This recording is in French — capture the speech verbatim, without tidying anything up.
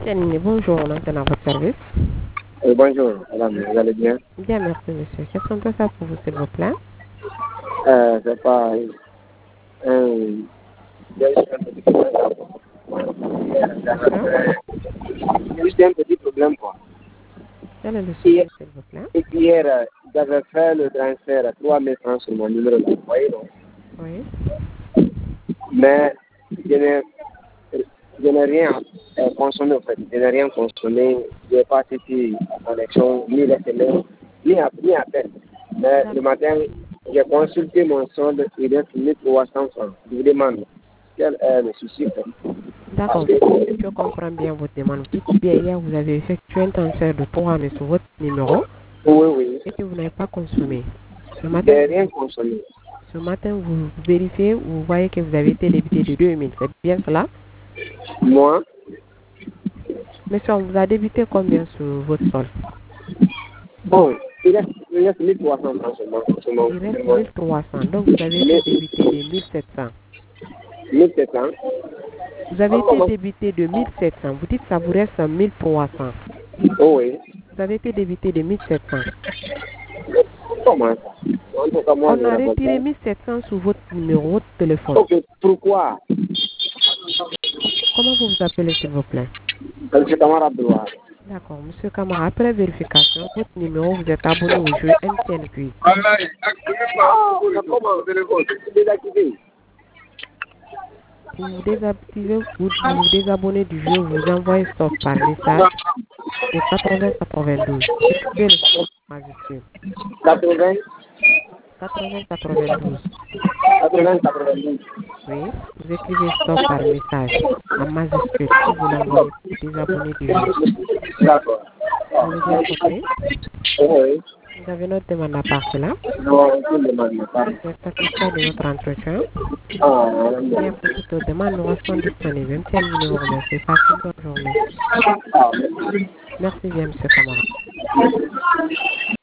Tiens, bonjour, on est à votre service. Euh, bonjour, madame, vous allez bien? Bien, merci, monsieur. Qu'est-ce qu'on peut faire pour vous, s'il vous plaît? Euh, c'est pas... Euh, j'ai juste un petit problème. Monsieur, Juste un petit problème, quoi. quel est le Hier, sujet, s'il vous plaît? hier euh, j'avais fait le transfert à trois mille francs sur mon numéro de foyer, non? Oui. Mais je n'ai, je n'ai rien euh, consommé, en fait. Je n'ai rien consommé. Je n'ai pas cité la connexion, ni les télé, ni à, ni à peine. Mais le matin, j'ai consulté mon solde, il est mille trois cents francs. Je vous demande, quel est le souci, en fait? D'accord, je comprends bien votre demande. Vous dites bien, hier, vous avez effectué un transfert de trois mais sur votre numéro Oui, oui. et que vous n'avez pas consommé. Ce Je matin, n'ai vous, rien consommé. ce matin, vous vérifiez, vous voyez que vous avez été débité de deux mille. C'est bien cela? Moi, Monsieur, on vous a débité combien sur votre solde? bon, il reste, il reste mille trois cents francs sur mon, sur mon, Il reste sur mon mille trois cents. Donc, vous avez été débité de mille sept cents. mille sept cents. Vous avez été débité de mille sept cents. Vous dites que ça vous reste mille trois cents. Oh, oui. Vous avez été débité de mille sept cents. Comment ça? En tout cas, moi, On je a n'ai retiré pas. mille sept cents sur votre numéro, votre téléphone. Ok, pourquoi? Comment vous vous appelez, s'il vous plaît? Monsieur Kamara Abdoua. D'accord, monsieur Kamara, après vérification, votre numéro, vous êtes abonné au jeu M T N Quiz. Oh, comment? C'est désactivé. Pour vous désactiver, vous vous désabonner du jeu, vous envoyez stop par message au quatre-vingts quatre-vingt-douze. Écrivez le stop majuscule. quatre-vingts, quatre-vingts quatre-vingt-douze. quatre-vingts, quatre-vingt-douze. Oui, vous écrivez stop par message en majuscule et vous l'envoyez pour désabonner du jeu. D'accord. Vous avez bien compris? Oui. Vous avez notre demande à part cela. Non, je ne demande pas. Vous êtes satisfait de notre entretien. Ah, Bien pour toute autre demande, nous restons disponibles. M T N vous remercie. Passez une bonne journée. ah, Merci bien, monsieur Kamara.